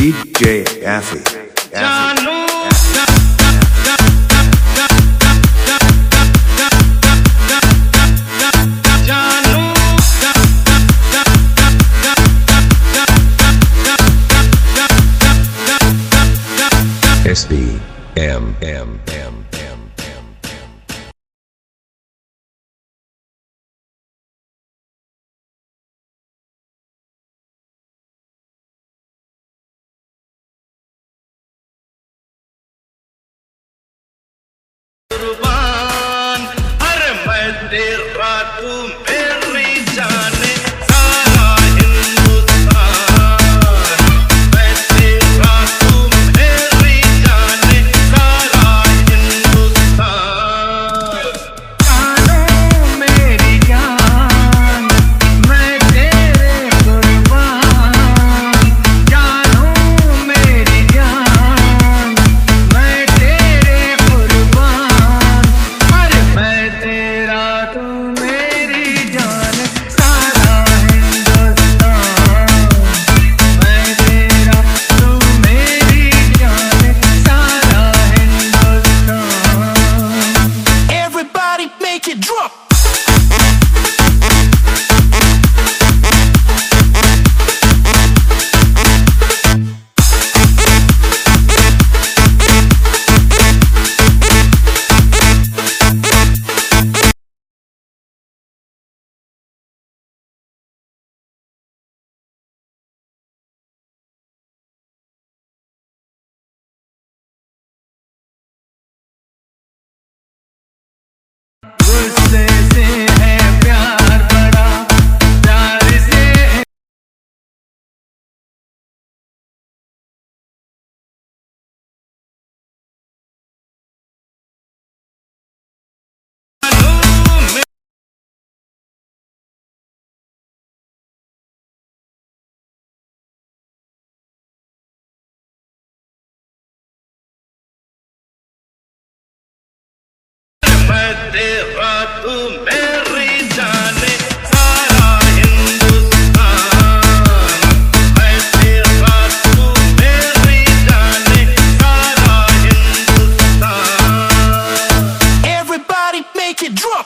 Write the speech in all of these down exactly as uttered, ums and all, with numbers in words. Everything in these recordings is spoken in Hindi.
D J Affy. जानू S B M M M M M कुर्बान हर मैं तेरा तू मेरी जाने सारा हिंदुस्तान मैं तेरा तू मेरी जाने सारा हिंदुस्तान जानो मेरी जान मैं तेरे कुर्बान जानो मेरी जान मैं तेरे कुर्बान हर मैं तेरा तू मेरी जान सारा हिंदुस्तान मैं तेरा तू मेरी जान सारा Hindustan Everybody make it drop गुस्से से है प्यार बड़ा प्यार से है मैं तेरा तू मेरी जाने सारा हिंदुस्तान मैं तेरा तू मेरी जाने सारा Hindustan Everybody make it drop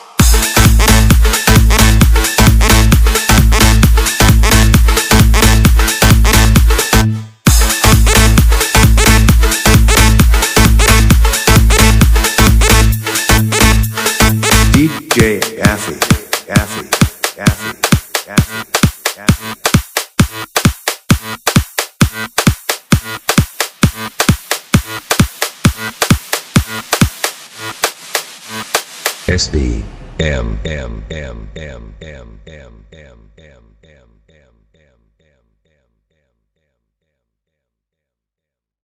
D J Affy. Affy. Affy. Affy. Affy. S B M M M M M M M M M